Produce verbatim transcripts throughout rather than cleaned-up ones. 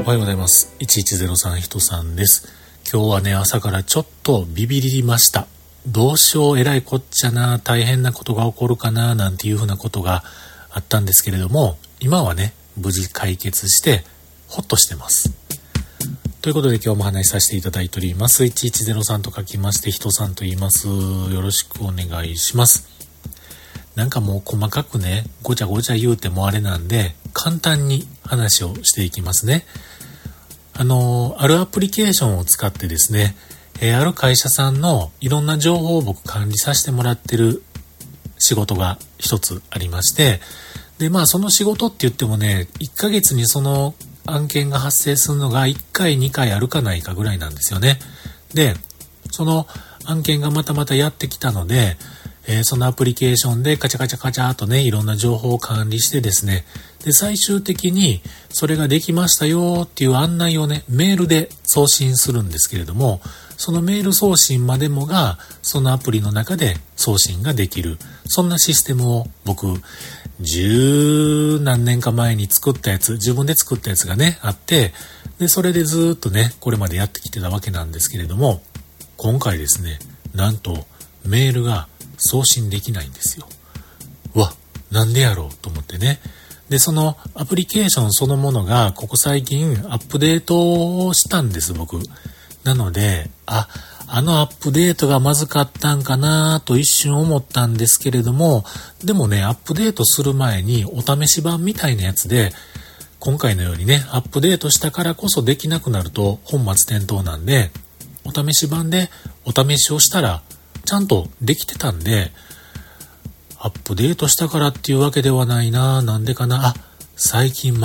おはようございます。いちいちゼロさんひとさんです。今日はね、朝からちょっとビビりました。どうしよう、えらいこっちゃな、大変なことが起こるかな、なんていうふうなことがあったんですけれども、今はね、無事解決してほっとしてます。ということで今日も話しさせていただいております。いちいちゼロさんと書きましてひとさんと言います。よろしくお願いします。なんかもう細かくね、ごちゃごちゃ言うてもあれなんで、簡単に話をしていきますね。あの、あるアプリケーションを使ってですね、えー、ある会社さんのいろんな情報を僕管理させてもらってる仕事が一つありまして、で、まあその仕事って言ってもね、いっかげつにその案件が発生するのがいっかいにかいあるかないかぐらいなんですよね。で、その案件がまたまたやってきたので、えー、そのアプリケーションでカチャカチャカチャーとね、いろんな情報を管理してですね、で、最終的にそれができましたよっていう案内をね、メールで送信するんですけれども、そのメール送信までもが、そのアプリの中で送信ができる。そんなシステムを僕、十何年か前に作ったやつ、自分で作ったやつがね、あって、で、それでずーっとね、これまでやってきてたわけなんですけれども、今回ですね、なんとメールが送信できないんですよ。うわ、なんでやろうと思ってね。で、そのアプリケーションそのものがここ最近アップデートをしたんです、僕。なので、あ、あのアップデートがまずかったんかなと一瞬思ったんですけれども、でもね、アップデートする前にお試し版みたいなやつで、今回のようにね、アップデートしたからこそできなくなると本末転倒なんで、お試し版でお試しをしたら、ちゃんとできてたんで、アップデートしたからっていうわけではないな。なんでかな。あ、最近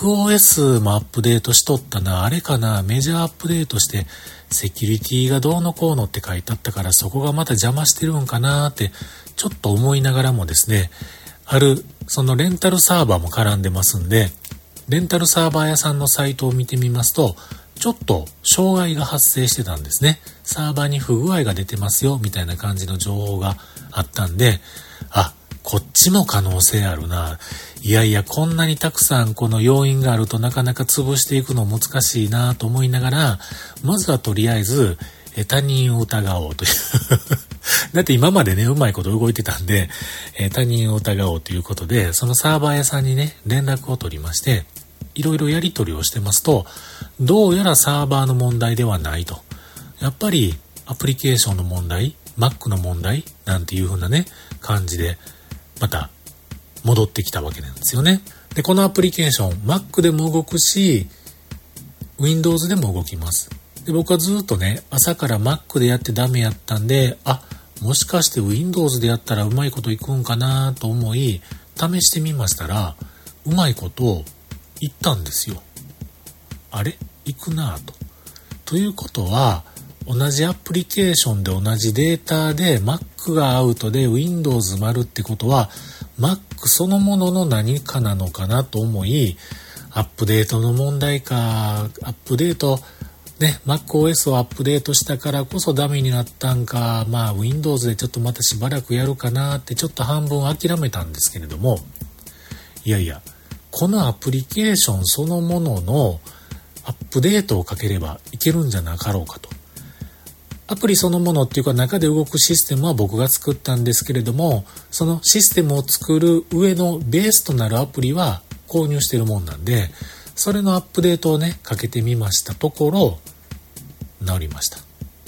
MacOS もアップデートしとったな。あれかな。メジャーアップデートしてセキュリティがどうのこうのって書いてあったから、そこがまた邪魔してるんかなってちょっと思いながらもですね、あるそのレンタルサーバーも絡んでますんで、レンタルサーバー屋さんのサイトを見てみますと、ちょっと障害が発生してたんですね。サーバーに不具合が出てますよみたいな感じの情報があったんで、あ、こっちも可能性あるな。いやいや、こんなにたくさんこの要因があるとなかなか潰していくの難しいなと思いながら、まずはとりあえずえ他人を疑おうというだって今までね、うまいこと動いてたんで、え他人を疑おうということで、そのサーバー屋さんにね、連絡を取りまして、いろいろやり取りをしてますと、どうやらサーバーの問題ではないと。やっぱりアプリケーションの問題、Mac の問題なんていう風なね、感じで、また戻ってきたわけなんですよね。で、このアプリケーション、Mac でも動くし、Windows でも動きます。で、僕はずっとね、朝から Mac でやってダメやったんで、あ、もしかして Windows でやったらうまいこといくんかなと思い、試してみましたら、うまいこといったんですよ。あれいくなぁと。ということは、同じアプリケーションで同じデータで Mac がアウトで Windows 丸ってことは Mac そのものの何かなのかなと思い、アップデートの問題か、アップデートね、MacOS をアップデートしたからこそダメになったんか、まあ Windows でちょっとまたしばらくやるかなってちょっと半分諦めたんですけれども、いやいや、このアプリケーションそのもののアップデートをかければいけるんじゃなかろうかと。アプリそのものっていうか中で動くシステムは僕が作ったんですけれども、そのシステムを作る上のベースとなるアプリは購入してるもんなんで、それのアップデートをね、かけてみましたところ、治りました。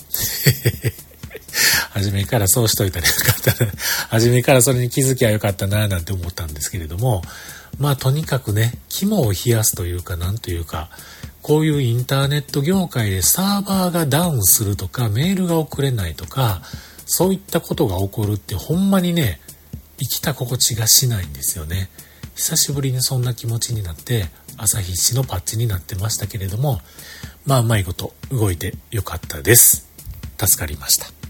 初めからそうしといたらよかったな。初めからそれに気づきゃよかったななんて思ったんですけれども、まあとにかくね、肝を冷やすというかなんというか、こういうインターネット業界でサーバーがダウンするとかメールが送れないとかそういったことが起こるってほんまにね、生きた心地がしないんですよね。久しぶりにそんな気持ちになって朝必死のパッチになってましたけれども、まあうまいこと動いてよかったです。助かりました。